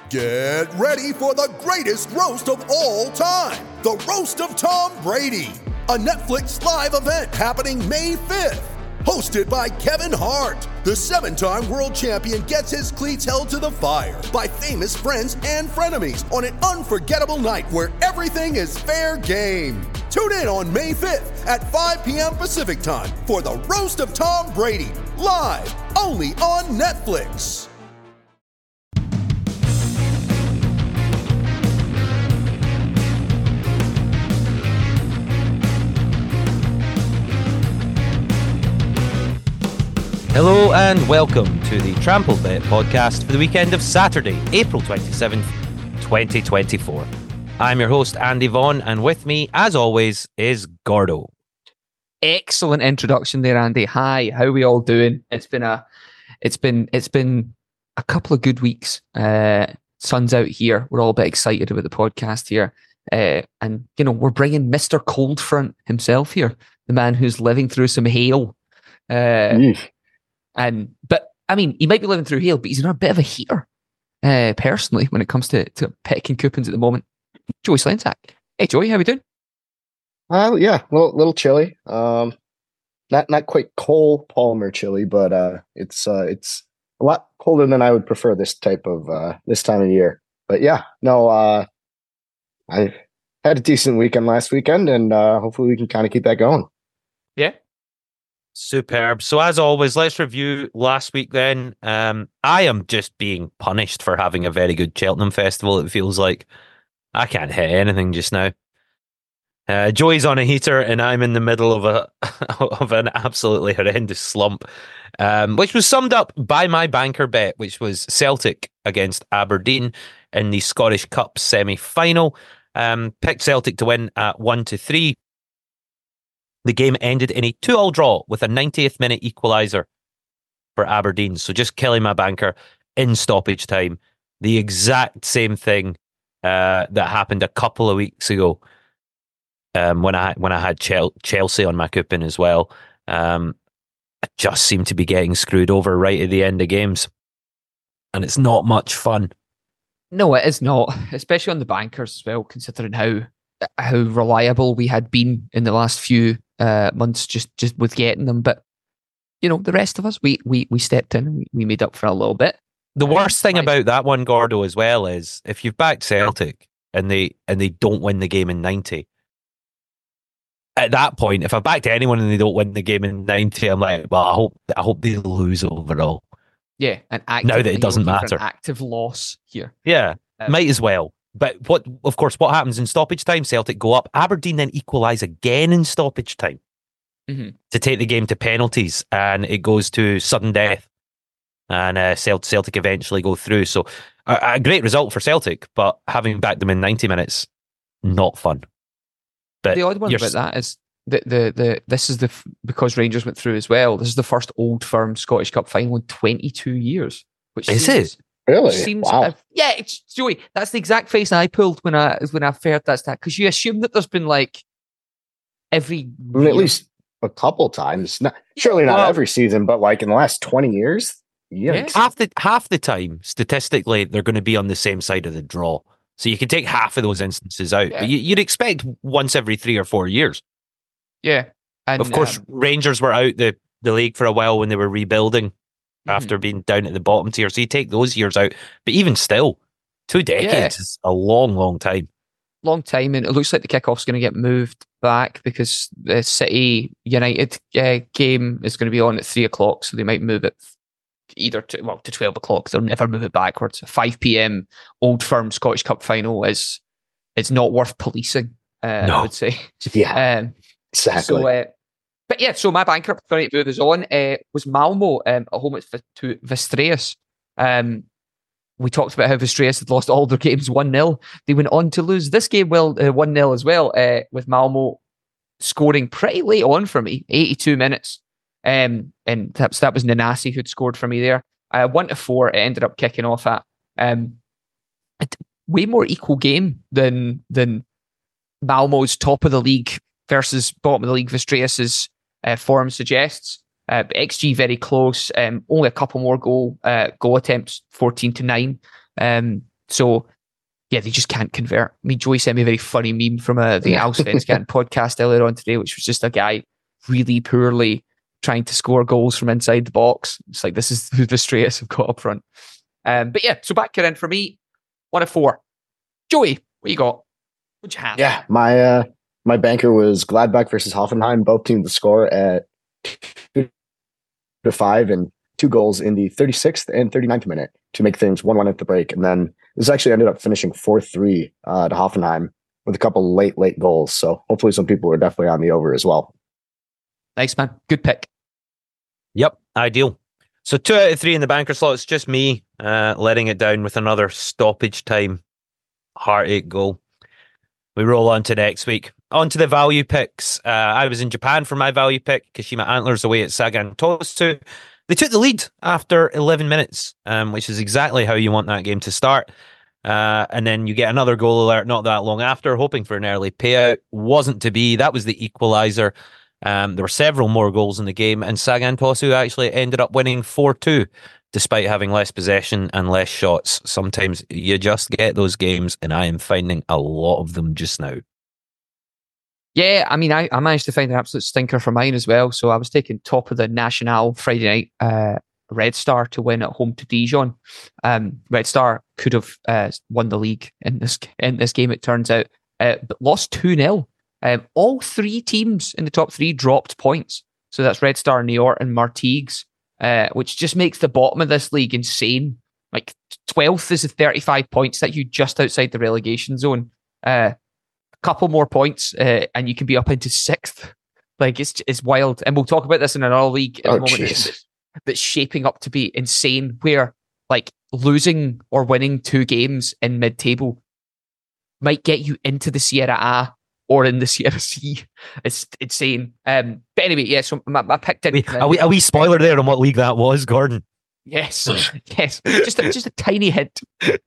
Get ready for the greatest roast of all time, the Roast of Tom Brady, a Netflix live event happening May 5th. Hosted by Kevin Hart, the 7-time world champion gets his cleats held to the fire by famous friends and frenemies on an unforgettable night where everything is fair game. Tune in on May 5th at 5 p.m. Pacific time for the Roast of Tom Brady, live only on Netflix. Hello and welcome to the Trampled Bet podcast for the weekend of Saturday, April 27th, 2024. I'm your host, Andy Vaughan, and with me, as always, is Gordo. Excellent introduction there, Andy. Hi, how are we all doing? It's been a couple of good weeks. Sun's out here. We're all a bit excited about the podcast here. And, you know, we're bringing Mr. Cold Front himself here, the man who's living through some hail. But I mean, he might be living through hail, but he's in a bit of a heater, personally, when it comes to picking coupons at the moment. Joey Slensack. Hey, Joey, how we doing? Yeah, a little chilly. Not quite Cole Palmer chilly, but it's a lot colder than I would prefer this time of year. But yeah, no, I had a decent weekend last weekend, and hopefully we can kind of keep that going. Yeah. Superb. So as always, let's review last week then. I am just being punished for having a very good Cheltenham festival. It feels like I can't hit anything just now. Joey's on a heater and I'm in the middle of an absolutely horrendous slump, which was summed up by my banker bet, which was Celtic against Aberdeen in the Scottish Cup semi-final. Picked Celtic to win at 1-3. The game ended in a 2-2 draw with a 90th minute equaliser for Aberdeen. So just killing my banker in stoppage time. The exact same thing that happened a couple of weeks ago when I had Chelsea on my coupon as well. I just seem to be getting screwed over right at the end of games. And it's not much fun. No, it is not, especially on the bankers as well, considering how reliable we had been in the last few months just with getting them. But you know, the rest of us, we stepped in and we made up for a little bit. The worst thing about that one, Gordo, as well, is if you've backed Celtic and they don't win the game in 90, at that point, if I backed anyone and they don't win the game in 90, I'm like, well, I hope they lose overall. Yeah, now that it doesn't matter, an active loss here. Yeah, might as well. But what happens in stoppage time? Celtic go up. Aberdeen then equalise again in stoppage time to take the game to penalties, and it goes to sudden death. And Celtic eventually go through. So a great result for Celtic, but having backed them in 90 minutes, not fun. But the odd one about that is this is because Rangers went through as well. This is the first Old Firm Scottish Cup final in 22 years. Which is it? Really? Seems, wow. Yeah, it's Joey. That's the exact face I pulled when I heard that stat, because you assume that there's been like every year. At least a couple times. Surely not every season, but like in the last 20 years. Yeah. Half the time, statistically, they're going to be on the same side of the draw. So you can take half of those instances out. Yeah. But you'd expect once every 3 or 4 years. Yeah. And, of course, Rangers were out the league for a while when they were rebuilding after being down at the bottom tier. So you take those years out. But even still, 2 decades is a long, long time. Long time. And it looks like the kickoff's going to get moved back because the City United game is going to be on at 3 o'clock. So they might move it either to 12 o'clock. They'll never move it backwards. 5 p.m. Old Firm Scottish Cup final it's not worth policing, No. I would say. Yeah, exactly. But yeah, so my banker opportunity to move us on was Malmo at home to Vistreas. We talked about how Vistreas had lost all their games 1-0. They went on to lose this game 1-0 as well, with Malmo scoring pretty late on for me, 82 minutes. And that was Nanasi who'd scored for me there. 1-4, it ended up kicking off at. Way more equal game than Malmo's top of the league versus bottom of the league. Vistreas' form suggests. XG very close. Only a couple more goal attempts, 14-9. So, yeah, they just can't convert. I mean, Joey sent me a very funny meme from the Allsvenskan podcast earlier on today, which was just a guy really poorly trying to score goals from inside the box. It's like, this is who the Vestrias have got up front. But yeah, so back in for me, 1 of 4. Joey, what you got? What'd you have? Yeah, my banker was Gladbach versus Hoffenheim. Both teams to score at 2-5 and 2 goals in the 36th and 39th minute to make things 1-1 at the break. And then this actually ended up finishing 4-3 to Hoffenheim with a couple late goals. So hopefully some people are definitely on the over as well. Nice, man. Good pick. Yep, ideal. So 2 out of 3 in the banker slot. It's just me letting it down with another stoppage time heartache goal. We roll on to next week. On to the value picks. I was in Japan for my value pick. Kashima Antlers away at Sagan Tosu. They took the lead after 11 minutes, which is exactly how you want that game to start. And then you get another goal alert not that long after, hoping for an early payout. Wasn't to be. That was the equaliser. There were several more goals in the game, and Sagan Tosu actually ended up winning 4-2, despite having less possession and less shots. Sometimes you just get those games, and I am finding a lot of them just now. Yeah, I mean, I managed to find an absolute stinker for mine as well. So I was taking top of the National Friday night, Red Star to win at home to Dijon. Red Star could have won the league in this game, it turns out, but lost 2-0. All 3 teams in the top 3 dropped points. So that's Red Star, Niort, and Martigues, which just makes the bottom of this league insane. Like 12th is 35 points, that you just outside the relegation zone. Couple more points, and you can be up into 6th. Like it's wild, and we'll talk about this in another league at the moment that's shaping up to be insane. Where like losing or winning 2 games in mid-table might get you into the Sierra A or in the Sierra C. It's insane. But anyway, yeah. So my pick didn't. A wee spoiler there on what league that was, Gordon. Yes, yes. Just a tiny hint.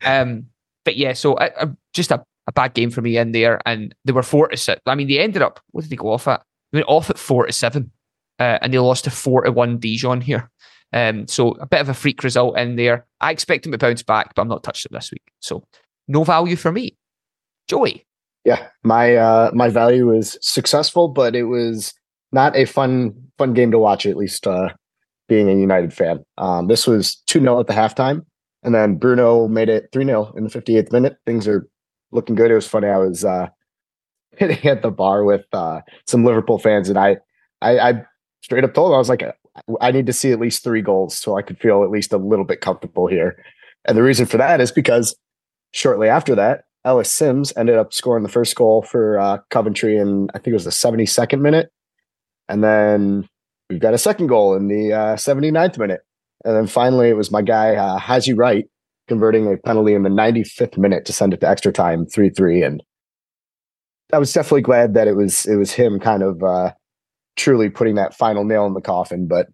But yeah. So just a bad game for me in there, and they were 4-6. I mean, they ended up. What did they go off at? They went off at 4-7, and they lost to 4-1 Dijon here. So a bit of a freak result in there. I expect them to bounce back, but I'm not touched it this week. So no value for me. Joey. Yeah, my value was successful, but it was not a fun game to watch. At least being a United fan. This was 2-0 at the halftime, and then Bruno made it 3-0 in the 58th minute. Things are looking good. It was funny. I was hitting at the bar with some Liverpool fans, and I straight up told them, I was like, I need to see at least 3 goals so I could feel at least a little bit comfortable here. And the reason for that is because shortly after that, Ellis Sims ended up scoring the first goal for Coventry in, I think it was the 72nd minute. And then we've got a second goal in the 79th minute. And then finally it was my guy, Haji Wright, converting a penalty in the 95th minute to send it to extra time, 3-3. And I was definitely glad that it was him kind of truly putting that final nail in the coffin. But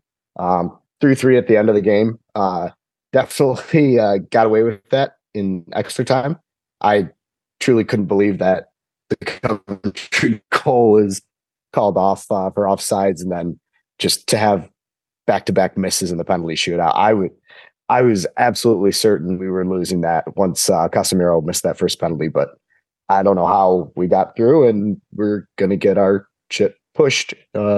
3-3 at the end of the game, definitely got away with that in extra time. I truly couldn't believe that the Coventry goal is called off for offsides, and then just to have back-to-back misses in the penalty shootout. I was absolutely certain we were losing that once Casemiro missed that first penalty, but I don't know how we got through, and we're going to get our shit pumped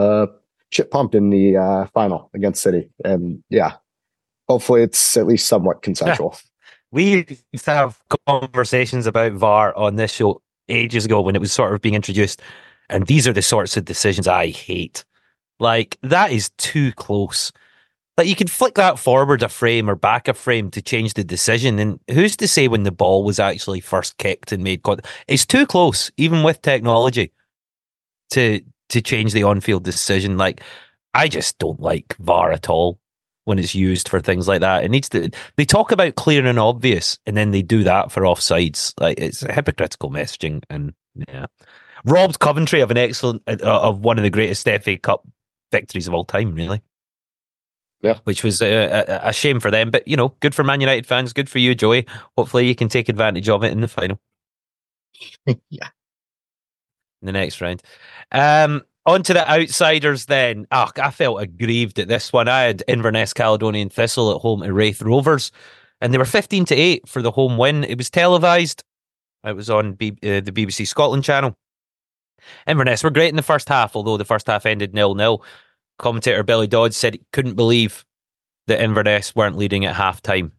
in the final against City. And yeah, hopefully it's at least somewhat consensual. We used to have conversations about VAR on this show ages ago when it was sort of being introduced, and these are the sorts of decisions I hate. Like, that is too close. Like, you can flick that forward a frame or back a frame to change the decision, and who's to say when the ball was actually first kicked and made contact? It's too close, even with technology, to change the on-field decision. Like, I just don't like VAR at all when it's used for things like that. It needs to. They talk about clear and obvious, and then they do that for offsides. Like, it's a hypocritical messaging, and yeah, robbed Coventry of an excellent, of one of the greatest FA Cup victories of all time, really. Yeah, which was a shame for them, but good for Man United fans. Good for you, Joey. Hopefully, you can take advantage of it in the final. Yeah, in the next round. On to the outsiders then. I felt aggrieved at this one. I had Inverness Caledonian Thistle at home to Wraith Rovers. and they were 15-8 for the home win. It was televised. It was on the BBC Scotland channel. Inverness were great in the first half, although the first half ended 0-0. Commentator Billy Dodds said he couldn't believe that Inverness weren't leading at half-time.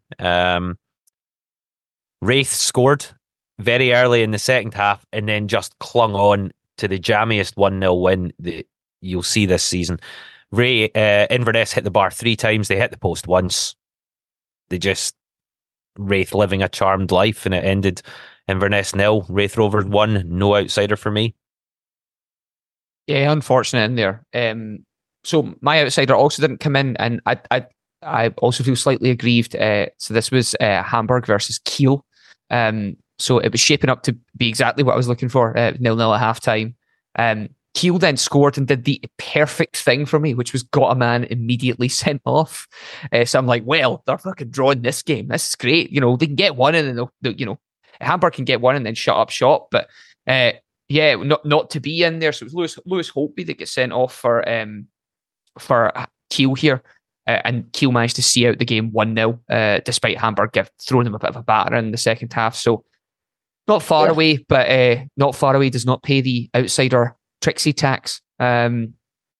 Wraith scored very early in the second half and then just clung on to the jammiest 1-0 win that you'll see this season. Inverness hit the bar 3 times. They hit the post once. Wraith living a charmed life, and it ended Inverness 0, Wraith Rovers 1. No outsider for me. Yeah, unfortunate in there. So my outsider also didn't come in, and I also feel slightly aggrieved. So this was Hamburg versus Kiel. So it was shaping up to be exactly what I was looking for. 0-0 at half-time. Kiel then scored and did the perfect thing for me, which was got a man immediately sent off. So I'm like, well, they're fucking drawing this game. This is great. They can get one and then Hamburg can get one and then shut up shop. But yeah, not to be in there. So it was Lewis Holtby that gets sent off for Kiel here. And Kiel managed to see out the game 1-0, despite Hamburg throwing them a bit of a batter in the second half. So not far away, but not far away does not pay the outsider Trixie tax. So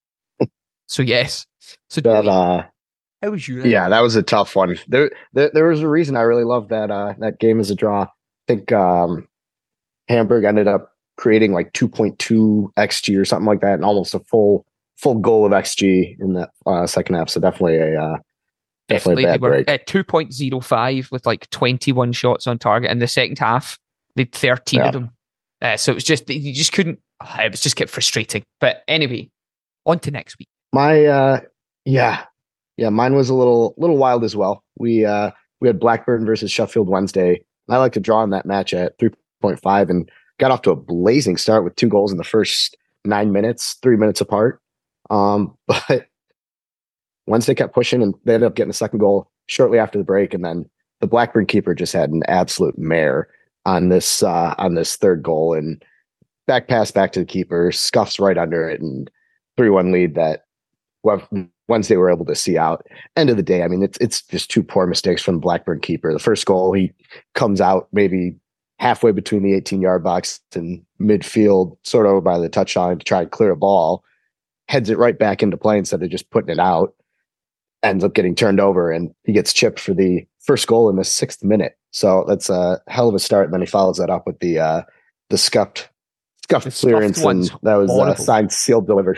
yes. So that, how was you? Yeah, that was a tough one. There was a reason I really loved that game as a draw. I think Hamburg ended up creating like 2.2 XG or something like that, and almost a full goal of XG in that second half. So definitely a bad break. At 2.05 with like 21 shots on target in the second half. They had 13 of them. So it was just, you just couldn't, it was just kept frustrating. But anyway, on to next week. Mine was a little wild as well. We had Blackburn versus Sheffield Wednesday. I like to draw in that match at 3.5 and got off to a blazing start with 2 goals in the first 9 minutes, 3 minutes apart. But Wednesday kept pushing and they ended up getting the second goal shortly after the break. And then the Blackburn keeper just had an absolute mare on this third goal, and back pass back to the keeper, scuffs right under it, and 3-1 lead that Wednesday were able to see out. End of the day, I mean, it's just 2 poor mistakes from the Blackburn keeper. The first goal, he comes out maybe halfway between the 18-yard box and midfield, sort of over by the touchline to try and clear a ball, heads it right back into play instead of just putting it out, ends up getting turned over, and he gets chipped for the first goal in the 6th minute. So that's a hell of a start. And then he follows that up with the scuffed clearance, and that was signed, sealed, delivered.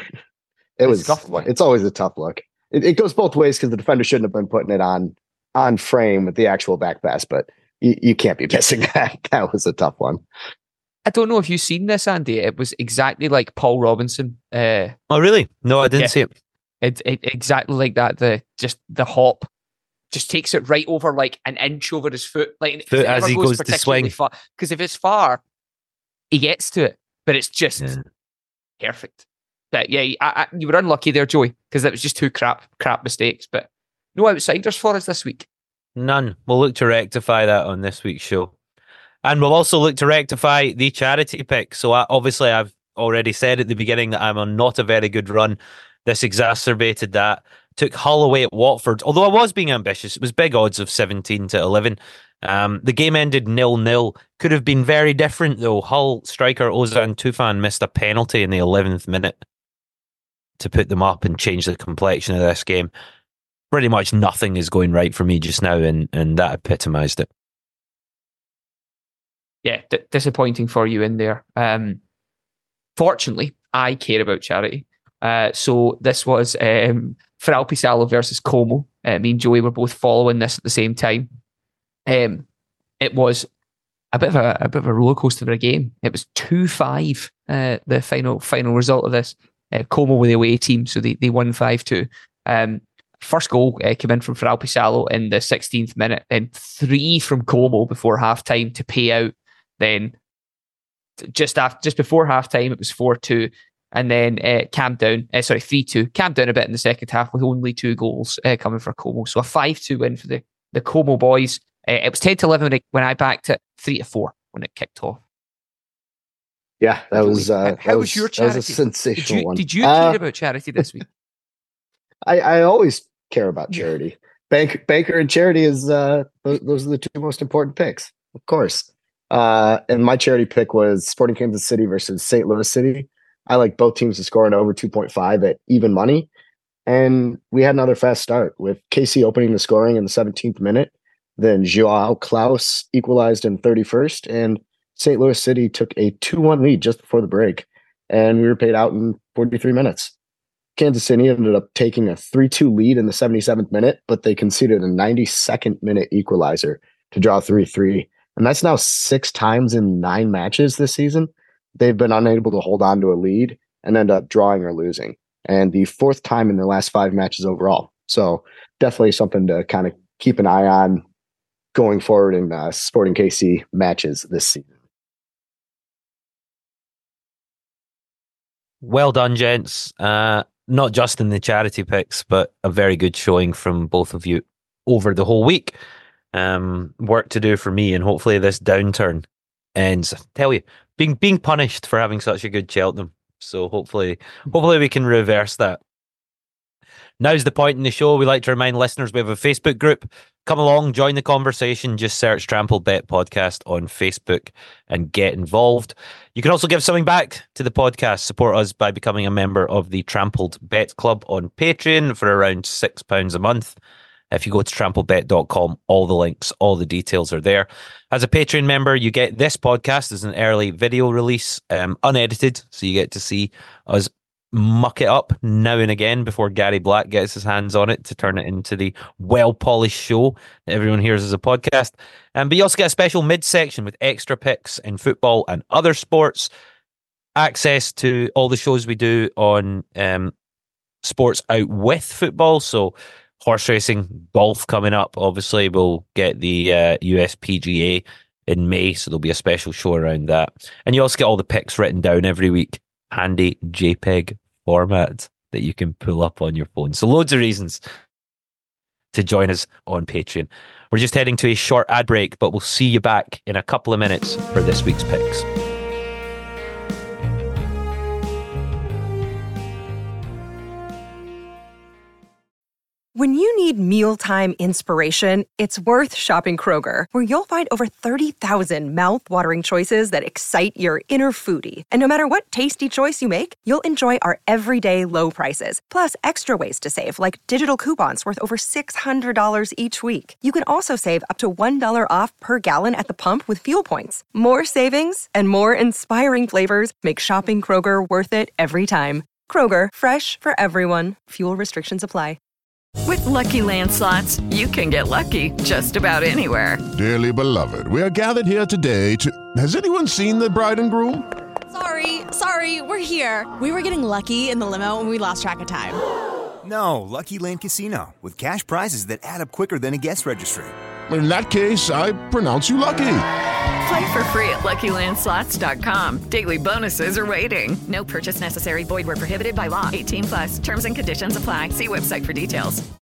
It's always a tough look. It goes both ways because the defender shouldn't have been putting it on frame with the actual back pass, but you can't be missing that. That was a tough one. I don't know if you've seen this, Andy. It was exactly like Paul Robinson. Oh, really? No, I didn't see it. It exactly like that. The hop just takes it right over like an inch over his foot, like as he goes to swing. Because if it's far, he gets to it, but it's just perfect. But yeah, you were unlucky there, Joey, because that was just 2 crap mistakes. But no outsiders for us this week. None. We'll look to rectify that on this week's show. And we'll also look to rectify the charity pick. So obviously I've already said at the beginning that I'm on not a very good run. This exacerbated that. Took Hull away at Watford. Although I was being ambitious, it was big odds of 17-11. The game ended 0-0. Could have been very different though. Hull striker Ozan Tufan missed a penalty in the 11th minute to put them up and change the complexion of this game. Pretty much nothing is going right for me just now, and that epitomised it. Yeah, disappointing for you in there. Fortunately, I care about charity. So this was Fralpi Salo versus Como. Me and Joey were both following this at the same time. It was a bit of a roller coaster of a game. It was 2-5. The final result of this. Como were the away team, so they won 5-2. First goal came in from Fralpi Salo in the 16th minute, then 3 from Como before half-time to pay out. Then just before half-time, it was 4-2. And then calmed down, 3-2. Calmed down a bit in the second half with only 2 goals coming for Como. So a 5-2 win for the Como boys. It was 10-11 when I backed it, 3-4 when it kicked off. Yeah, that was how was your charity? That was a sensational one. Did you care about charity this week? I always care about charity. Banker and charity is those are the two most important picks, of course. And my charity pick was Sporting Kansas City versus St. Louis City. I like both teams to score an over 2.5 at even money. And we had another fast start with KC opening the scoring in the 17th minute. Then Joao Klaus equalized in 31st, and St. Louis City took a 2-1 lead just before the break. And we were paid out in 43 minutes. Kansas City ended up taking a 3-2 lead in the 77th minute, but they conceded a 92nd minute equalizer to draw 3-3. And that's now 6 times in 9 matches this season. They've been unable to hold on to a lead and end up drawing or losing. And the 4th time in their last 5 matches overall. So definitely something to kind of keep an eye on going forward in Sporting KC matches this season. Well done, gents. Not just in the charity picks, but a very good showing from both of you over the whole week. Work to do for me, and hopefully this downturn ends. I tell you, being punished for having such a good Cheltenham. So hopefully we can reverse that. Now's the point in the show. We like to remind listeners we have a Facebook group. Come along, join the conversation. Just search Trampled Bet Podcast on Facebook and get involved. You can also give something back to the podcast. Support us by becoming a member of the Trampled Bet Club on Patreon for around £6 a month. If you go to trampledbet.com, all the links, all the details are there. As a Patreon member, you get this podcast as an early video release, unedited, so you get to see us muck it up now and again before Gary Black gets his hands on it to turn it into the well-polished show that everyone hears as a podcast. But you also get a special mid-section with extra picks in football and other sports, access to all the shows we do on sports out with football, so horse racing, golf coming up. Obviously, we'll get the USPGA in May, so there'll be a special show around that. And you also get all the picks written down every week. Handy JPEG format that you can pull up on your phone. So loads of reasons to join us on Patreon. We're just heading to a short ad break, but we'll see you back in a couple of minutes for this week's picks. When you need mealtime inspiration, it's worth shopping Kroger, where you'll find over 30,000 mouth-watering choices that excite your inner foodie. And no matter what tasty choice you make, you'll enjoy our everyday low prices, plus extra ways to save, like digital coupons worth over $600 each week. You can also save up to $1 off per gallon at the pump with fuel points. More savings and more inspiring flavors make shopping Kroger worth it every time. Kroger, fresh for everyone. Fuel restrictions apply. With Lucky Land Slots, you can get lucky just about anywhere. Dearly beloved, we are gathered here today to... Has anyone seen the bride and groom? Sorry, we're here. We were getting lucky in the limo and we lost track of time. No, Lucky Land Casino, with cash prizes that add up quicker than a guest registry. In that case, I pronounce you lucky. Play for free at LuckyLandSlots.com. Daily bonuses are waiting. No purchase necessary. Void where prohibited by law. 18+. Terms and conditions apply. See website for details.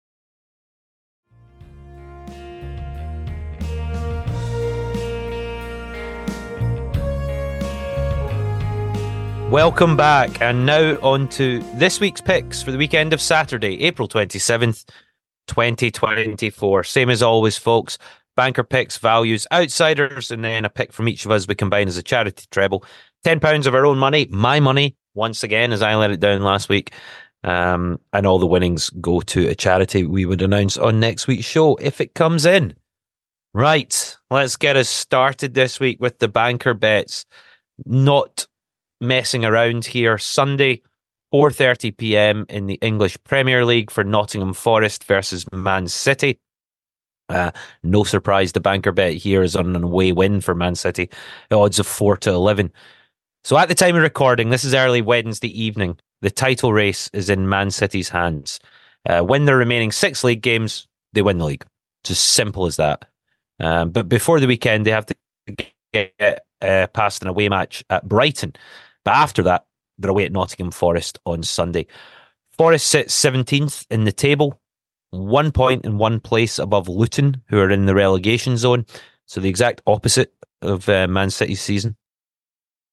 Welcome back, and now on to this week's picks for the weekend of Saturday, April 27th, 2024. Same as always, folks. Banker picks, values, outsiders, and then a pick from each of us we combine as a charity treble. £10 of our own money, my money, once again, as I let it down last week. And all the winnings go to a charity we would announce on next week's show if it comes in. Right, let's get us started this week with the banker bets. Not messing around here. Sunday, 4:30 p.m. in the English Premier League for Nottingham Forest versus Man City. No surprise, the banker bet here is on an away win for Man City. The odds of 4-11. So at the time of recording, this is early Wednesday evening. The title race is in Man City's hands. Win their remaining 6 league games, they win the league. Just simple as that. But before the weekend, they have to get past an away match at Brighton. But after that, they're away at Nottingham Forest on Sunday. Forest sits 17th in the table, 1 point in one place above Luton, who are in the relegation zone. So the exact opposite of Man City's season.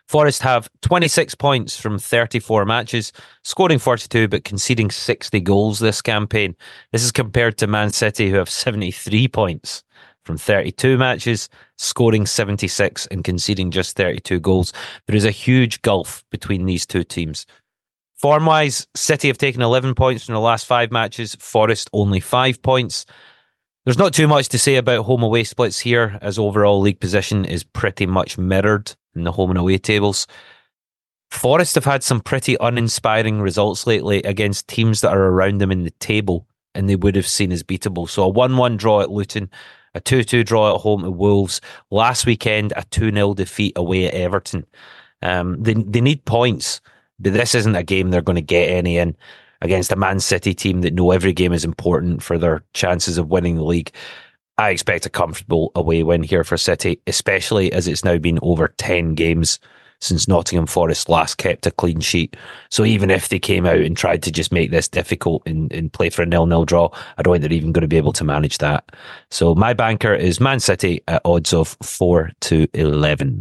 Forest have 26 points from 34 matches, scoring 42 but conceding 60 goals this campaign. This is compared to Man City, who have 73 points from 32 matches, scoring 76 and conceding just 32 goals. There is a huge gulf between these two teams. Form-wise, City have taken 11 points from the last 5 matches, Forest only 5 points. There's not too much to say about home-away splits here, as overall league position is pretty much mirrored in the home and away tables. Forest have had some pretty uninspiring results lately against teams that are around them in the table, and they would have seen as beatable. So a 1-1 draw at Luton, a 2-2 draw at home to Wolves. Last weekend, a 2-0 defeat away at Everton. They need points, but this isn't a game they're going to get any in against a Man City team that know every game is important for their chances of winning the league. I expect a comfortable away win here for City, especially as it's now been over 10 games since Nottingham Forest last kept a clean sheet. So even if they came out and tried to just make this difficult and play for a 0-0 draw, I don't think they're even going to be able to manage that. So my banker is Man City at odds of 4-11.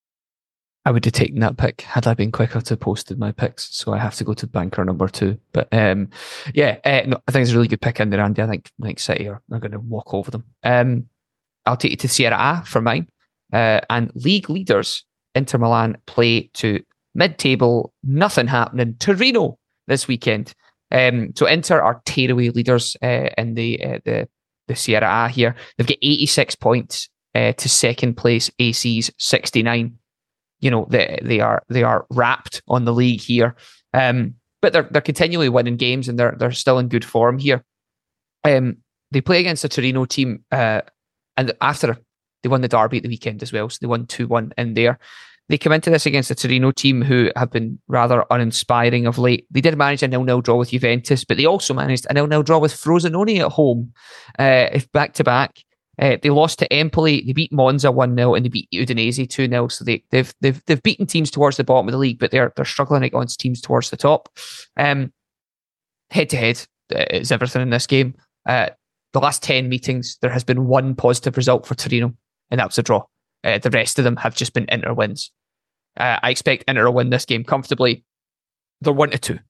I would have taken that pick had I been quicker to posted my picks, so I have to go to banker number 2. But no, I think it's a really good pick in there, Andy. I think City are going to walk over them. I'll take you to Serie A for mine. And league leaders, Inter Milan, play to mid-table, nothing happening, Torino this weekend. So Inter are tearaway leaders in the Serie A here. They've got 86 points to second place AC's 69. You know, they are wrapped on the league here, but they're continually winning games and they're still in good form here. They play against a Torino team, and after they won the derby at the weekend as well, so they won 2-1 in there. They come into this against a Torino team who have been rather uninspiring of late. They did manage a 0-0 draw with Juventus, but they also managed a 0-0 draw with Frosinone at home, if back to back. They lost to Empoli, they beat Monza 1-0, and they beat Udinese 2-0. So they've beaten teams towards the bottom of the league, but they're struggling against teams towards the top. Head to head is everything in this game. The last 10 meetings, there has been one positive result for Torino, and that was a draw. The rest of them have just been Inter wins. I expect Inter to win this game comfortably. They're 1-2.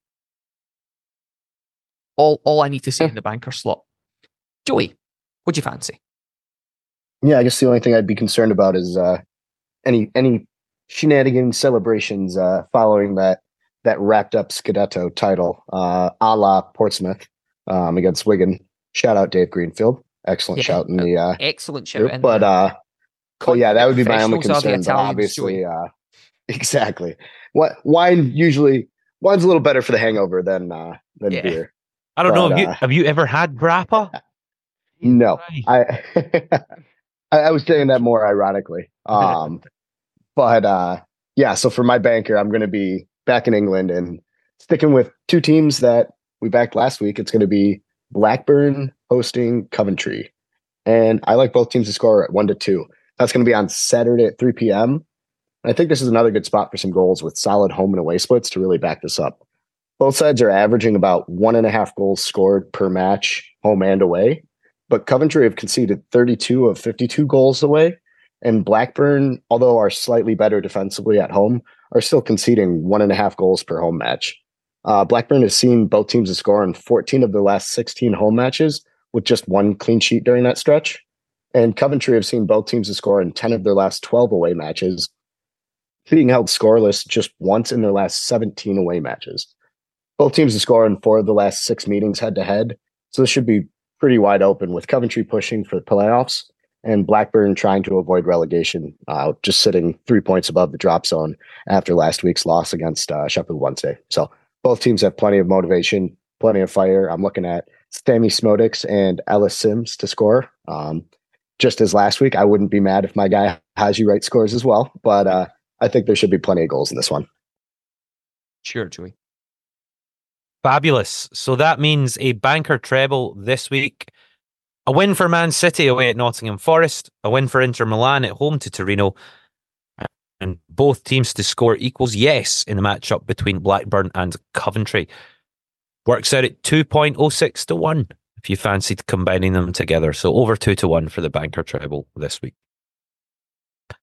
All I need to say in the banker slot. Joey, what do you fancy? Yeah, I guess the only thing I'd be concerned about is any shenanigans celebrations following that wrapped up Scudetto title, a la Portsmouth against Wigan. Shout out Dave Greenfield, excellent shout in the excellent shout. Group, but yeah, that would be my only concern. But obviously, exactly. Wine's a little better for the hangover than beer. I don't know. Have you ever had grappa? No, I was saying that more ironically. But yeah, so for my banker, I'm going to be back in England and sticking with two teams that we backed last week. It's going to be Blackburn hosting Coventry. And I like both teams to score at 1-2. That's going to be on Saturday at 3 p.m. I think this is another good spot for some goals with solid home and away splits to really back this up. Both sides are averaging about 1.5 goals scored per match, home and away. But Coventry have conceded 32 of 52 goals away, and Blackburn, although are slightly better defensively at home, are still conceding 1.5 goals per home match. Blackburn has seen both teams score in 14 of their last 16 home matches, with just one clean sheet during that stretch. And Coventry have seen both teams score in 10 of their last 12 away matches, being held scoreless just once in their last 17 away matches. Both teams have scored in 4 of the last 6 meetings head-to-head, so this should be pretty wide open, with Coventry pushing for the playoffs and Blackburn trying to avoid relegation, just sitting 3 points above the drop zone after last week's loss against Sheffield Wednesday. So both teams have plenty of motivation, plenty of fire. I'm looking at Stammy Smodics and Ellis Sims to score. Just as last week, I wouldn't be mad if my guy Haji Wright scores as well, but I think there should be plenty of goals in this one. Sure, Joey. Fabulous. So that means a banker treble this week. A win for Man City away at Nottingham Forest. A win for Inter Milan at home to Torino. And both teams to score equals yes in the matchup between Blackburn and Coventry. Works out at 2.06 to 1 if you fancied combining them together. So over 2 to 1 for the banker treble this week.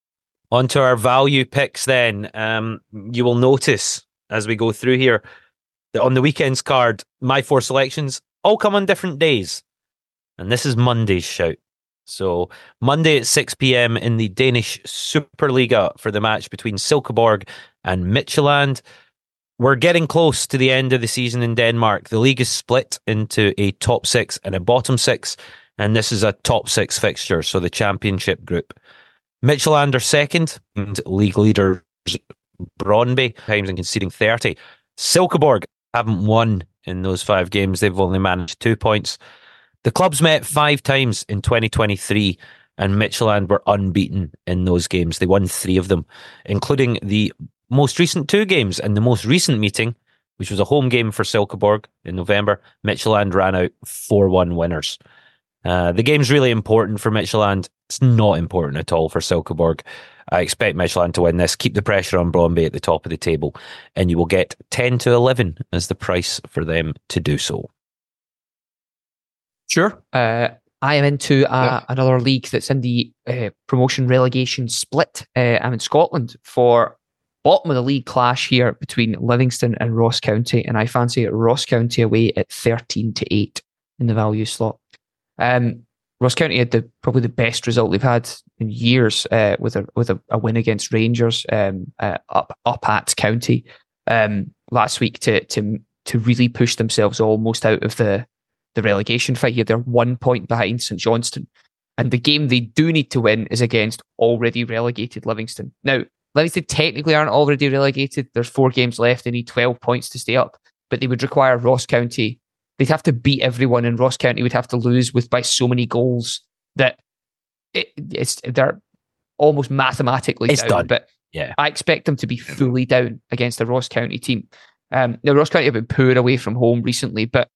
On to our value picks then. You will notice as we go through here that on the weekend's card, my 4 selections all come on different days. And this is Monday's shout. So Monday at 6 p.m. in the Danish Superliga for the match between Silkeborg and Midtjylland. We're getting close to the end of the season in Denmark. The league is split into a top 6 and a bottom 6, and this is a top 6 fixture, so the championship group. Midtjylland are second, and league leaders Brøndby times and conceding 30. Silkeborg haven't won in those 5 games. They've only managed 2 points. The clubs met 5 times in 2023, and Midtjylland were unbeaten in those games. They won 3 of them, including the most recent 2 games. And the most recent meeting, which was a home game for Silkeborg in November, Midtjylland ran out 4-1 winners. The game's really important for Midtjylland. It's not important at all for Silkeborg. I expect Midtjylland to win this. Keep the pressure on Brøndby at the top of the table, and you will get 10 to 11 as the price for them to do so. Sure. I am into another league that's in the promotion relegation split. I'm in Scotland for bottom of the league clash here between Livingston and Ross County, and I fancy Ross County away at 13-8 in the value slot. Ross County had probably the best result they've had in years with a win against Rangers up at County last week to really push themselves almost out of the relegation fight here. They're 1 point behind St Johnstone, and the game they do need to win is against already relegated Livingston. Now, Livingston technically aren't already relegated. There's 4 games left. They need 12 points to stay up, but they would require Ross County. They'd have to beat everyone, and Ross County would have to lose by so many goals that they're almost mathematically down. But yeah, I expect them to be fully down against the Ross County team. Now, Ross County have been poor away from home recently, but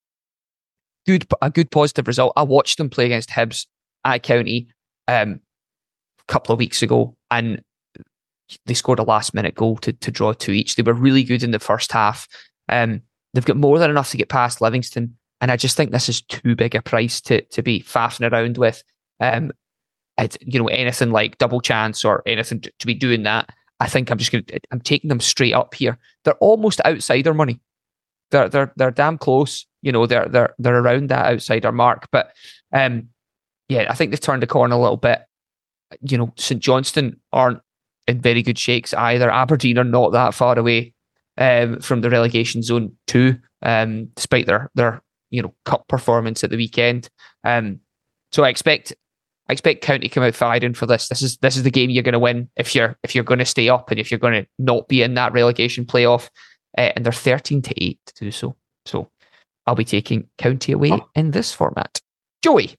a good positive result. I watched them play against Hibs at County a couple of weeks ago, and they scored a last-minute goal to draw 2 each. They were really good in the first half. They've got more than enough to get past Livingston, and I just think this is too big a price to be faffing around with. Anything like double chance or anything to be doing that. I think I'm taking them straight up here. They're almost outsider money. They're damn close. They're around that outsider mark, but I think they've turned the corner a little bit. St Johnstone aren't in very good shakes either. Aberdeen are not that far away from the relegation zone too, despite their cup performance at the weekend. So I expect County to come out firing for this. This is the game you're going to win if you're going to stay up and if you're going to not be in that relegation playoff. And they're 13-8 to do so. So I'll be taking County away in this format. Joey.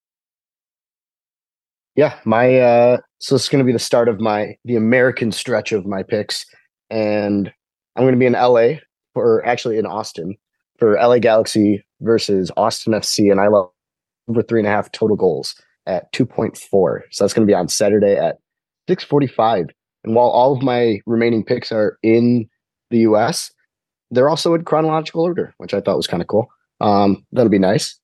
Yeah, so it's going to be the start of the American stretch of my picks, and I'm going to be in LA in Austin for LA Galaxy versus Austin FC, and I love over 3.5 total goals at 2.4. So that's going to be on Saturday at 6:45. And while all of my remaining picks are in the US, they're also in chronological order, which I thought was kind of cool. That'll be nice.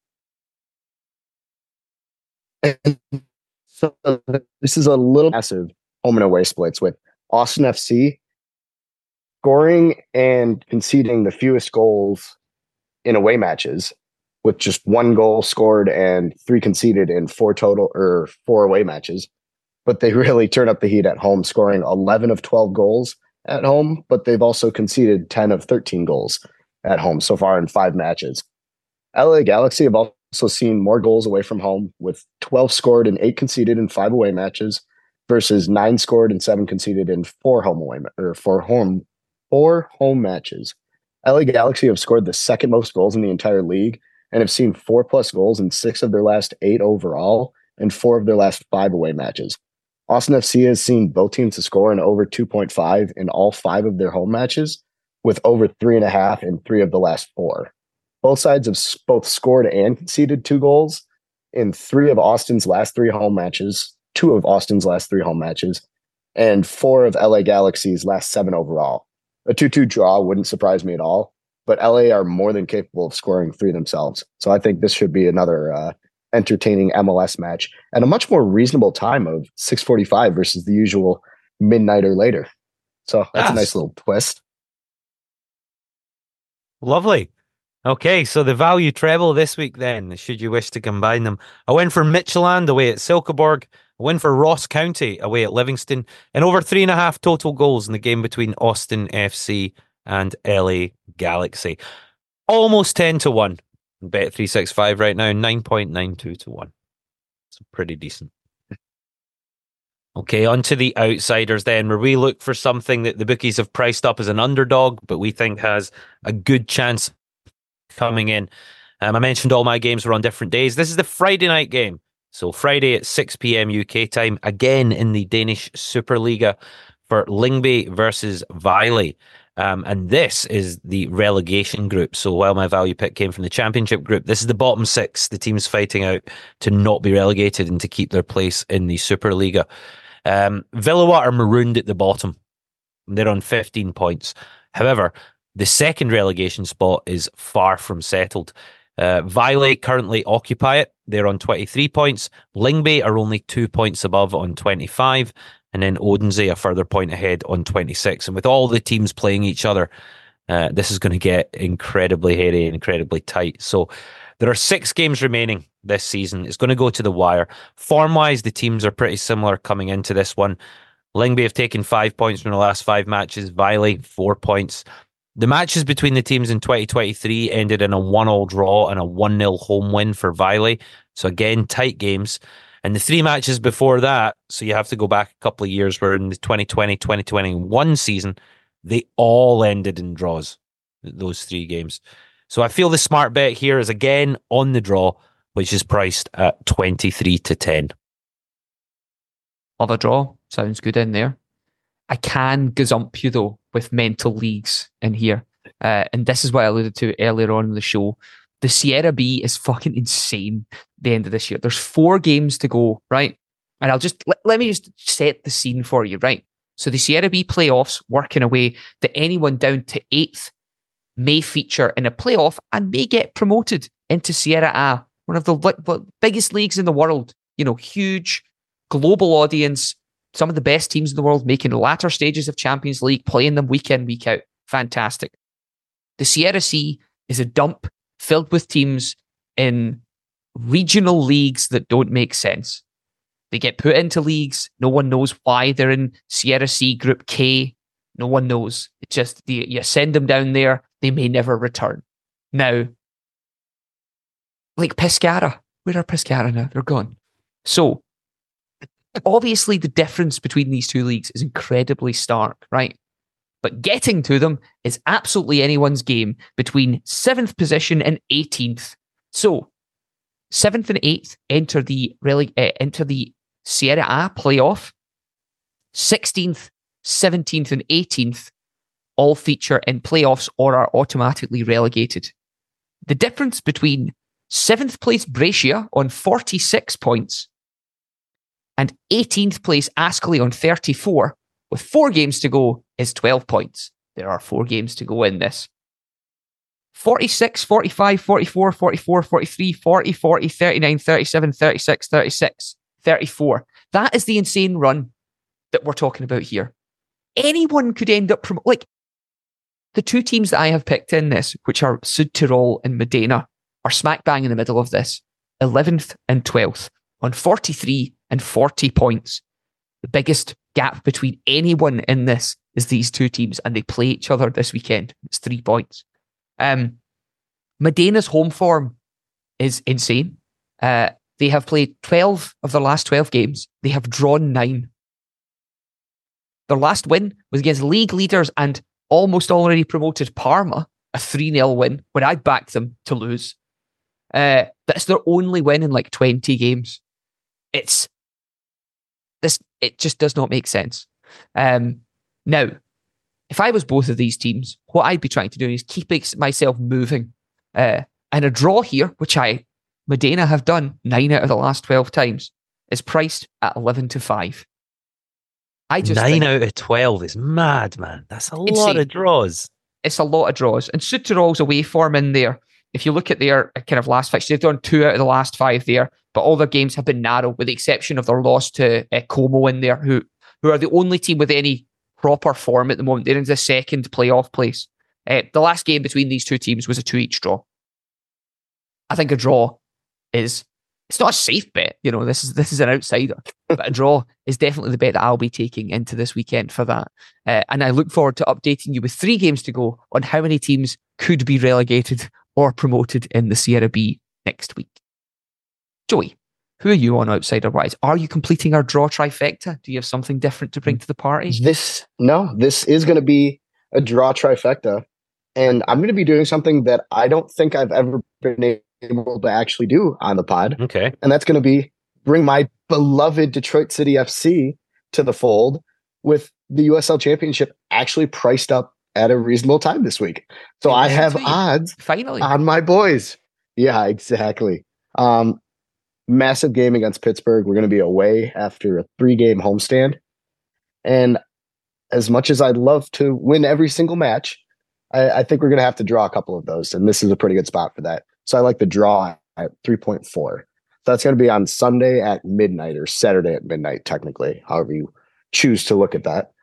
So this is a little massive home and away splits with Austin FC scoring and conceding the fewest goals in away matches, with just 1 goal scored and 3 conceded in 4 away matches. But they really turn up the heat at home, scoring 11 of 12 goals at home, but they've also conceded 10 of 13 goals at home so far in 5 matches. LA Galaxy have also seen more goals away from home, with 12 scored and 8 conceded in 5 away matches versus 9 scored and 7 conceded in 4 home matches. LA Galaxy have scored the second most goals in the entire league and have seen 4+ goals in 6 of their last 8 overall and 4 of their last 5 away matches. Austin FC has seen both teams to score in over 2.5 in all 5 of their home matches, with over 3.5 in 3 of the last 4. Both sides have both scored and conceded 2 goals in 3 of Austin's last 3 home matches, 2 of Austin's last 3 home matches, and 4 of LA Galaxy's last 7 overall. A 2-2 draw wouldn't surprise me at all, but LA are more than capable of scoring 3 themselves. So I think this should be another entertaining MLS match at a much more reasonable time of 6:45 versus the usual midnight or later. So that's a Yes. nice little twist. Lovely. Okay, so the value treble this week then, should you wish to combine them. A win for Midtjylland away at Silkeborg, a win for Ross County away at Livingston, and over 3.5 total goals in the game between Austin FC and LA Galaxy. Almost 10 to 1. Bet 365 right now, 9.92 to 1. So pretty decent. Okay, on to the outsiders then, where we look for something that the bookies have priced up as an underdog, but we think has a good chance coming in. I mentioned all my games were on different days. This is the Friday night game. So Friday at 6 p.m. UK time, again in the Danish Superliga for Lyngby versus Vejle. And this is the relegation group. So while my value pick came from the championship group, this is the bottom six, the teams fighting out to not be relegated and to keep their place in the Superliga. Villawatt are marooned at the bottom. They're on 15 points. However, the second relegation spot is far from settled. Vejle currently occupy it. They're on 23 points. Lyngby are only 2 points above on 25. And then Odense a further point ahead on 26. And with all the teams playing each other, this is going to get incredibly hairy and incredibly tight. So there are 6 games remaining this season. It's going to go to the wire. Form-wise, the teams are pretty similar coming into this one. Lyngby have taken 5 points from the last 5 matches. Vejle, 4 points. The matches between the teams in 2023 ended in a 1-1 draw and a 1-0 home win for Vejle. So again, tight games. And the 3 matches before that, so you have to go back a couple of years, where in the 2020-2021 season, they all ended in draws, those 3 games. So I feel the smart bet here is again on the draw, which is priced at 23 to 10. Love a draw. Sounds good in there. I can gazump you though with mental leagues in here. And this is what I alluded to earlier on in the show. The Sierra B is fucking insane at the end of this year. There's 4 games to go, right? And I'll just, let me just set the scene for you, right? So the Sierra B playoffs work in a way that anyone down to 8th may feature in a playoff and may get promoted into Sierra A, one of the biggest leagues in the world. You know, huge global audience, some of the best teams in the world making the latter stages of Champions League, playing them week in, week out. Fantastic. The Sierra C is a dump filled with teams in regional leagues that don't make sense. They get put into leagues. No one knows why they're in Sierra C Group K. No one knows. It's just, you send them down there, they may never return. Now, like Pescara. Where are Pescara now? They're gone. So, obviously the difference between these 2 leagues is incredibly stark, right? But getting to them is absolutely anyone's game between 7th position and 18th. So, 7th and 8th enter the Sierra A playoff. 16th, 17th, and 18th all feature in playoffs or are automatically relegated. The difference between 7th place Brescia on 46 points and 18th place Ascoli on 34, with 4 games to go, is 12 points. There are 4 games to go in this. 46, 45, 44, 44, 43, 40, 40, 39, 37, 36, 36, 34. That is the insane run that we're talking about here. Anyone could end up like the 2 teams that I have picked in this, which are Südtirol and Modena, are smack bang in the middle of this. 11th and 12th on 43 and 40 points. The biggest gap between anyone in this is these 2 teams, and they play each other this weekend. It's 3 points. Modena's home form is insane. They have played 12 of their last 12 games. They have drawn 9. Their last win was against league leaders and almost already promoted Parma, a 3-0 win, when I backed them to lose. That's their only win in like 20 games. It just does not make sense. Now, if I was both of these teams, what I'd be trying to do is keep myself moving. And a draw here, which Modena have done 9 out of the last 12 times, is priced at 11 to 5. 9 out of 12 is mad, man. That's a lot of draws. It's a lot of draws. And Südtirol's away form in there. If you look at their kind of last fixture, they've done 2 out of the last 5 there, but all their games have been narrow, with the exception of their loss to Como in there, who who are the only team with any proper form at the moment. They're in the second playoff place. The last game between these two teams was a 2-each draw. I think a draw it's not a safe bet. This is an outsider, but a draw is definitely the bet that I'll be taking into this weekend for that. And I look forward to updating you with 3 games to go on how many teams could be relegated or promoted in the Sierra B next week. Joey, who are you on outsider-wise? Are you completing our draw trifecta? Do you have something different to bring to the party? This is going to be a draw trifecta. And I'm going to be doing something that I don't think I've ever been able to actually do on the pod. Okay. And that's going to be bring my beloved Detroit City FC to the fold with the USL Championship actually priced up at a reasonable time this week. So I have odds finally on my boys. Yeah, exactly. Massive game against Pittsburgh. We're going to be away after a 3-game homestand. And as much as I'd love to win every single match, I think we're going to have to draw a couple of those. And this is a pretty good spot for that. So I like the draw at 3.4. So that's going to be on Sunday at midnight or Saturday at midnight, technically, however you choose to look at that.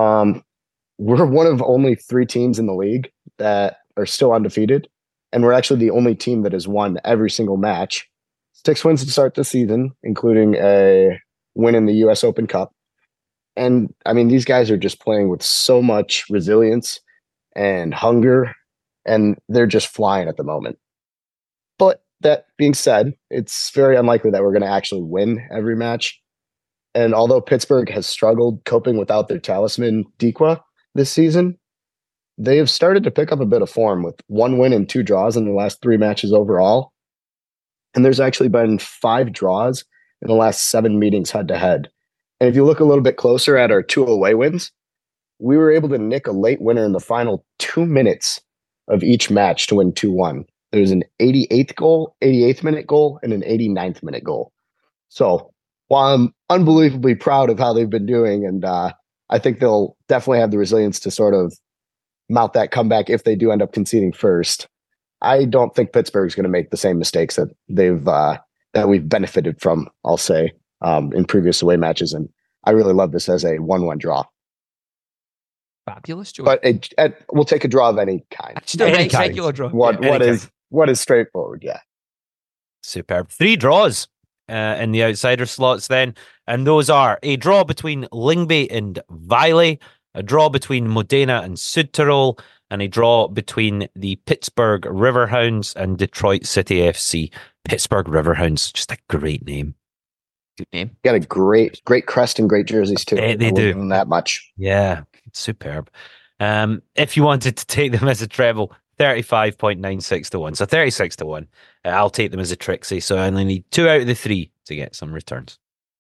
We're one of only 3 teams in the league that are still undefeated. And we're actually the only team that has won every single match. 6 wins to start the season, including a win in the US Open Cup. And I mean, these guys are just playing with so much resilience and hunger, and they're just flying at the moment. But that being said, it's very unlikely that we're going to actually win every match. And although Pittsburgh has struggled coping without their talisman, Dikwa, this season, they have started to pick up a bit of form with 1 win and 2 draws in the last 3 matches overall. And there's actually been 5 draws in the last 7 meetings head-to-head. And if you look a little bit closer at our 2 away wins, we were able to nick a late winner in the final 2 minutes of each match to win 2-1. There was an 88th minute goal, and an 89th minute goal. So while I'm unbelievably proud of how they've been doing, and I think they'll definitely have the resilience to sort of mount that comeback if they do end up conceding first, I don't think Pittsburgh's going to make the same mistakes that that we've benefited from, I'll say, in previous away matches. And I really love this as a 1-1 draw. Fabulous, Joey. But we'll take a draw of any kind. Regular draw. What is straightforward, yeah. Superb. 3 draws in the outsider slots then. And those are a draw between Lyngby and Vejle, a draw between Modena and Südtirol, and a draw between the Pittsburgh Riverhounds and Detroit City FC. Pittsburgh Riverhounds, just a great name. Good name. Got a great crest and great jerseys too. They do. That much. Yeah, superb. If you wanted to take them as a treble, 35.96 to 1. So 36 to 1. I'll take them as a Trixie. So I only need 2 out of the 3 to get some returns.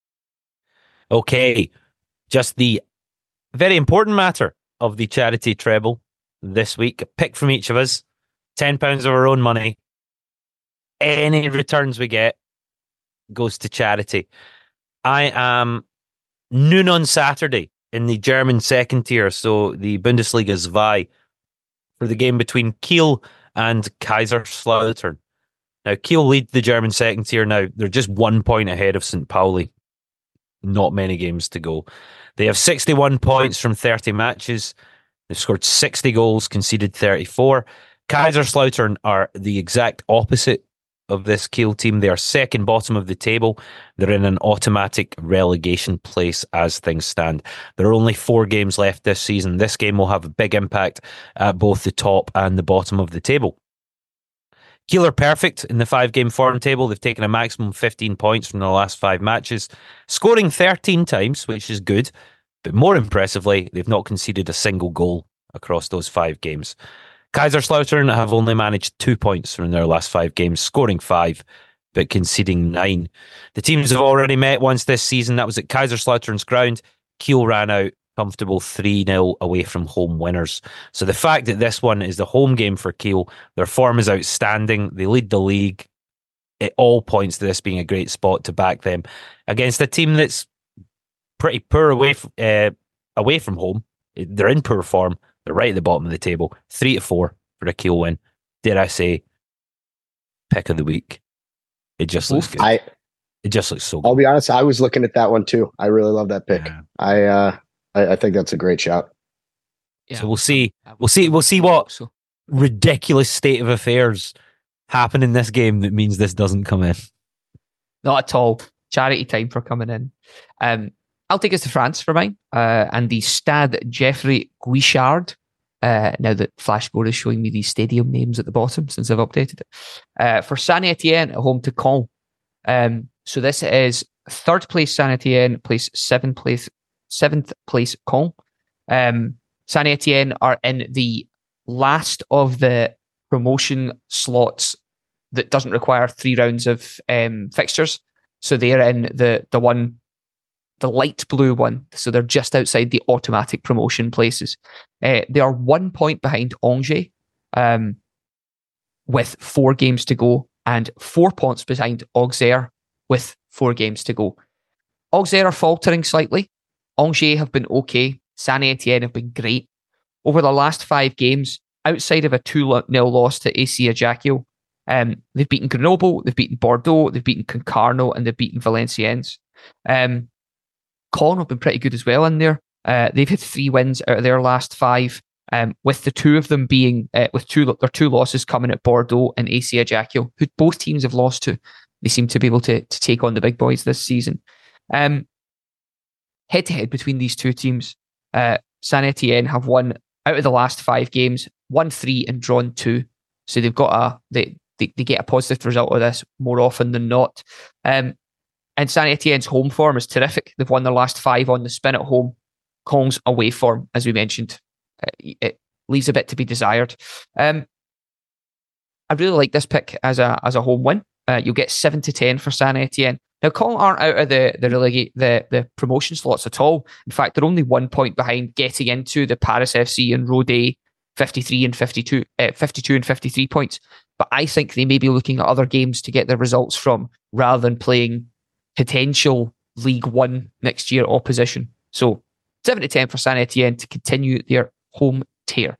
Okay. Just the very important matter of the charity treble this week. A pick from each of us. £10 of our own money. Any returns we get goes to charity. I am noon on Saturday in the German second tier, so the Bundesliga 2, for the game between Kiel and Kaiserslautern. Now, Kiel lead the German second tier now. They're just 1 point ahead of St. Pauli. Not many games to go. They have 61 points from 30 matches. They've scored 60 goals, conceded 34. Kaiserslautern are the exact opposite of this Kiel team. They are second bottom of the table. They're in an automatic relegation place as things stand. There are only 4 games left this season. This game will have a big impact at both the top and the bottom of the table. Kiel are perfect in the 5-game form table. They've taken a maximum of 15 points from the last 5 matches, scoring 13 times, which is good. But more impressively, they've not conceded a single goal across those 5 games. Kaiserslautern have only managed 2 points from their last 5 games, scoring 5, but conceding 9. The teams have already met once this season. That was at Kaiserslautern's ground. Kiel ran out comfortable 3-0 away from home winners. So the fact that this one is the home game for Kiel, their form is outstanding. They lead the league. It all points to this being a great spot to back them against a team that's pretty poor away from home. They're in poor form. They're right at the bottom of the table. 3-4 for a Kiel win. Dare I say, pick of the week. It just looks good. It just looks so good. I'll be honest, I was looking at that one too. I really love that pick. Yeah. I think that's a great shout. Yeah, so we'll see what ridiculous state of affairs happen in this game that means this doesn't come in. Not at all. Charity time for coming in. I'll take us to France for mine. And the Stade Geoffroy Guichard. Now that Flashboard is showing me these stadium names at the bottom since I've updated it. For Saint Etienne at home to Caen. So this is third place Saint Etienne, seventh place Caen. Saint Etienne are in the last of the promotion slots that doesn't require 3 rounds of fixtures. So they're in the light blue one. So they're just outside the automatic promotion places. They are 1 point behind Angers with 4 games to go, and 4 points behind Auxerre with 4 games to go. Auxerre are faltering slightly. Angers have been okay. Saint Etienne have been great. Over the last 5 games, outside of a 2-0 loss to AC Ajaccio, they've beaten Grenoble, they've beaten Bordeaux, they've beaten Concarneau, and they've beaten Valenciennes. Caen have been pretty good as well in there. They've had 3 wins out of their last 5, with the 2 of them being their 2 losses coming at Bordeaux and AC Ajaccio, who both teams have lost to. They seem to be able to take on the big boys this season. Head-to-head between these 2 teams, Saint Etienne have won out of the last 5 games, won 3 and drawn 2. So they've got they get a positive result of this more often than not. And Saint Etienne's home form is terrific. They've won their last 5 on the spin at home. Caen's away form, as we mentioned, it leaves a bit to be desired. I really like this pick as a home win. You'll get 7-10 for Saint Etienne. Now, Caen aren't out of the promotion slots at all. In fact, they're only 1 point behind getting into the Paris FC and Rodez 52 and 53 points. But I think they may be looking at other games to get their results from, rather than playing potential League One next year opposition. So 7-10 for Saint Etienne to continue their home tear.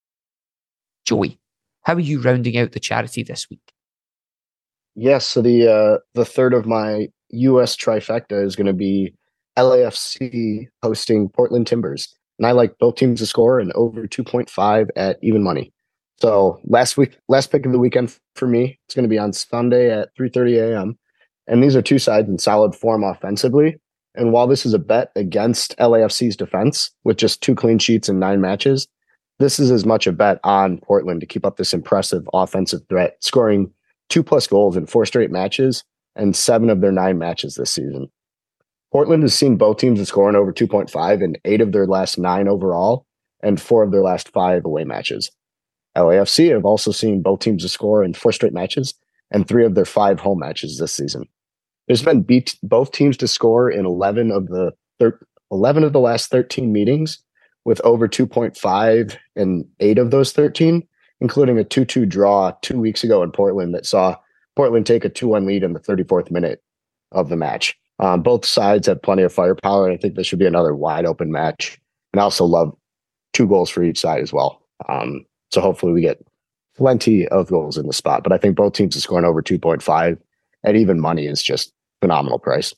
Joey, how are you rounding out the charity this week? Yes, so the third of my US trifecta is going to be LAFC hosting Portland Timbers. And I like both teams to score and over 2.5 at even money. So last pick of the weekend for me, it's going to be on Sunday at 3:30 a.m. And these are 2 sides in solid form offensively. And while this is a bet against LAFC's defense with just 2 clean sheets in 9 matches, this is as much a bet on Portland to keep up this impressive offensive threat, scoring 2+ goals in 4 straight matches and 7 of their 9 matches this season. Portland has seen both teams to score in over 2.5 in 8 of their last 9 overall and 4 of their last 5 away matches. LAFC have also seen both teams to score in 4 straight matches and 3 of their 5 home matches this season. There's been both teams to score in 11 of the last 13 meetings, with over 2.5 in 8 of those 13, including a 2-2 draw 2 weeks ago in Portland that saw Portland take a 2-1 lead in the 34th minute of the match. Both sides have plenty of firepower, and I think this should be another wide open match. And I also love 2 goals for each side as well. So hopefully we get plenty of goals in the spot. But I think both teams are scoring over 2.5 at even money is just phenomenal price.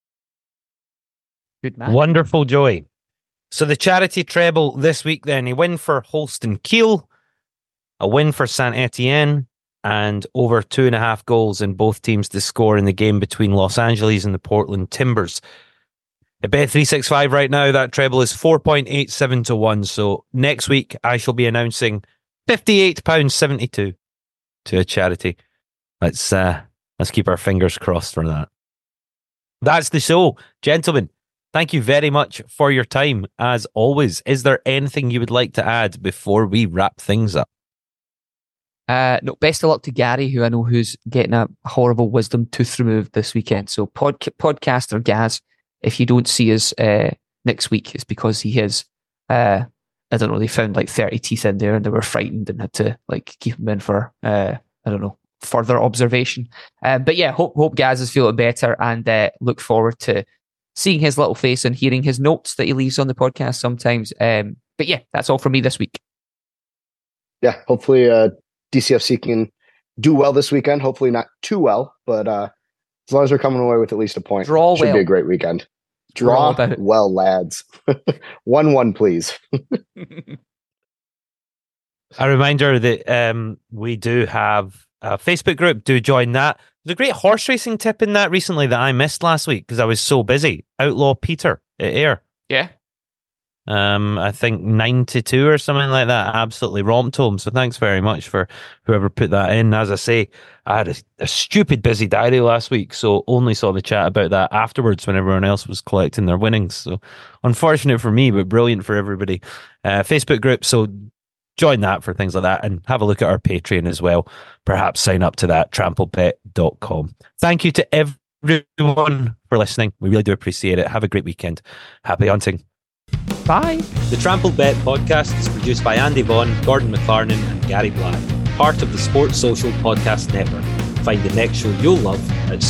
Good man. Wonderful, Joey. So the charity treble this week then, a win for Holstein Kiel, a win for Saint Etienne, and over 2.5 goals in both teams to score in the game between Los Angeles and the Portland Timbers. At Bet365 right now, that treble is 4.87 to 1. So next week, I shall be announcing £58.72 to a charity. Let's keep our fingers crossed for that. That's the show. Gentlemen, thank you very much for your time. As always, is there anything you would like to add before we wrap things up? No, best of luck to Gary, who I know who's getting a horrible wisdom tooth removed this weekend. So podcaster Gaz, if you don't see us next week, it's because he has, I don't know, they found like 30 teeth in there and they were frightened and had to like keep him in for, I don't know, further observation. But yeah, hope Gaz is feeling better and look forward to seeing his little face and hearing his notes that he leaves on the podcast sometimes. But yeah, that's all from me this week. Yeah, hopefully DCFC can do well this weekend. Hopefully not too well, but As long as we're coming away with at least a point. Draw Should well. be a great weekend. Draw well, lads. 1-1, please. A reminder that we do have a Facebook group. Do join that. There's a great horse racing tip in that recently that I missed last week because I was so busy. Outlaw Peter at Ayr. Yeah. I think 9-2 or something like that. Absolutely romped home. So thanks very much for whoever put that in. As I say, I had a stupid busy diary last week, so only saw the chat about that afterwards when everyone else was collecting their winnings. So unfortunate for me, but brilliant for everybody. Facebook group, so join that for things like that, and have a look at our Patreon as well. Perhaps sign up to that, tramplebet.com. Thank you to everyone for listening. We really do appreciate it. Have a great weekend. Happy hunting. Bye. The Trampled Bet podcast is produced by Andy Vaughan, Gordon McLarnon, and Gary Black, part of the Sports Social Podcast Network. Find the next show you'll love at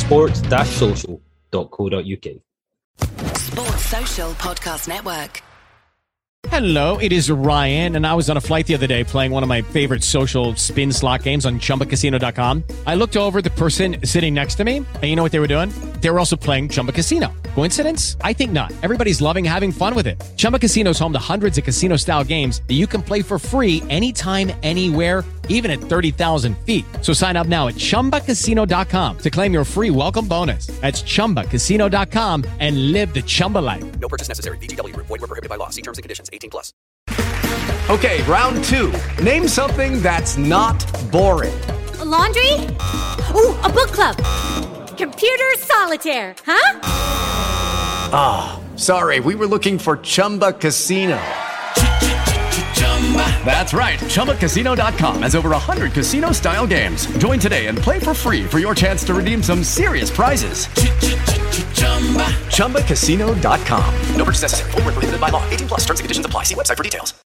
sports-social.co.uk. Sports Social Podcast Network. Hello, it is Ryan, and I was on a flight the other day playing one of my favorite social spin slot games on ChumbaCasino.com. I looked over at the person sitting next to me, and you know what they were doing? They were also playing Chumba Casino. Coincidence? I think not. Everybody's loving having fun with it. Chumba Casino is home to hundreds of casino-style games that you can play for free anytime, anywhere, even at 30,000 feet. So sign up now at ChumbaCasino.com to claim your free welcome bonus. That's ChumbaCasino.com and live the Chumba life. No purchase necessary. VGW. Void where prohibited by law. See terms and conditions. 18+. Okay, round two. Name something that's not boring. A laundry? Ooh, a book club. Computer solitaire, huh? Ah, oh, sorry. We were looking for Chumba Casino. That's right. ChumbaCasino.com has over 100 casino-style games. Join today and play for free for your chance to redeem some serious prizes. ChumbaCasino.com. No purchase necessary. Void where prohibited by law. 18+. Terms and conditions apply. See website for details.